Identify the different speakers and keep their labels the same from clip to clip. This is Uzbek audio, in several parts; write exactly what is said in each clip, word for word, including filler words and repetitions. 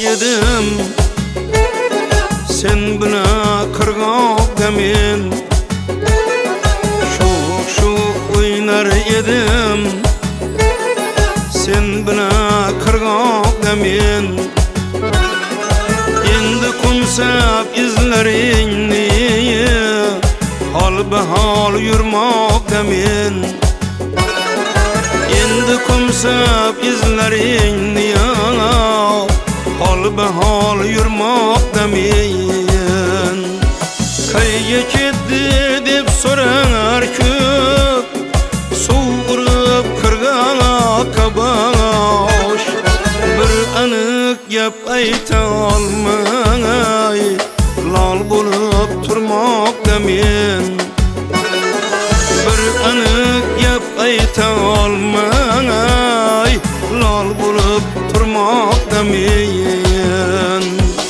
Speaker 1: edim sen buna kırgak men şok şok oynar edim sen buna kırgak men endi kumsap izlaringni hal behal yurmak men endi kumsap izlaringni hal behal yurmak men qayga ketdi deb so'rar ko'p so'g'irib kirgan kabosh bir aniq gap ayta olmay lol bo'lib turmak men bir aniq gap ayta olmay lol bo'lib turmak men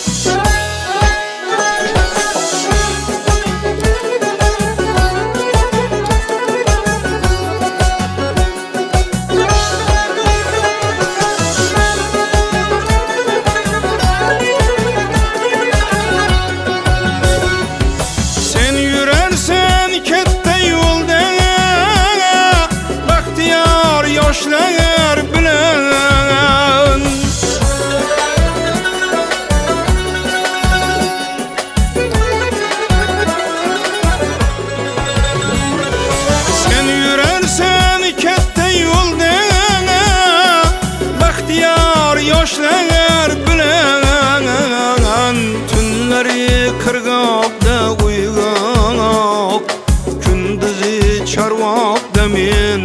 Speaker 1: yoshlar bilan sen yurarsan katta yo'lda baxtiyor yoshlar bilan tunlari qirg'oqda uyg'oq kunduzi chorvoqda men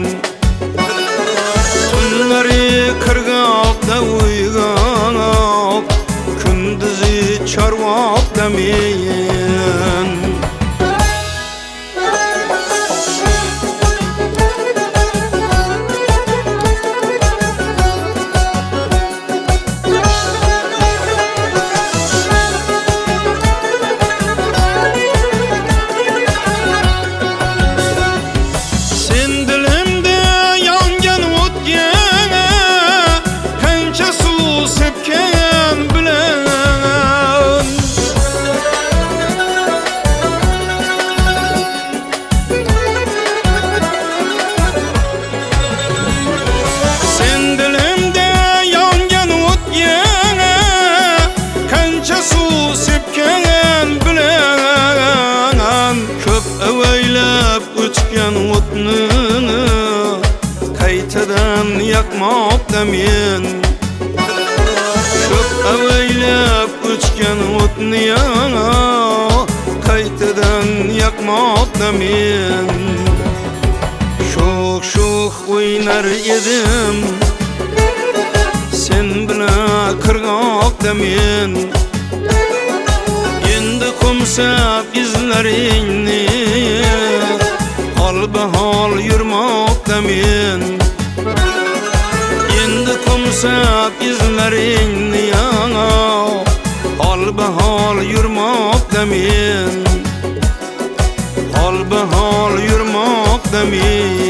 Speaker 1: tunlari qirg'oqda uyg'oq kunduzi chorvoqda men o'tgan o'tni qaytadan yakmoqda men ko'p avaylab o'tgan o'tni qaytadan yakmoqda men sho'x sho'x o'ynar edim sen bilan qirg'oqda men endi kumsap izlaringni hal behal yurmakda men endi kumsap izlaringni hal behal yurmakda men hal behal yurmakda men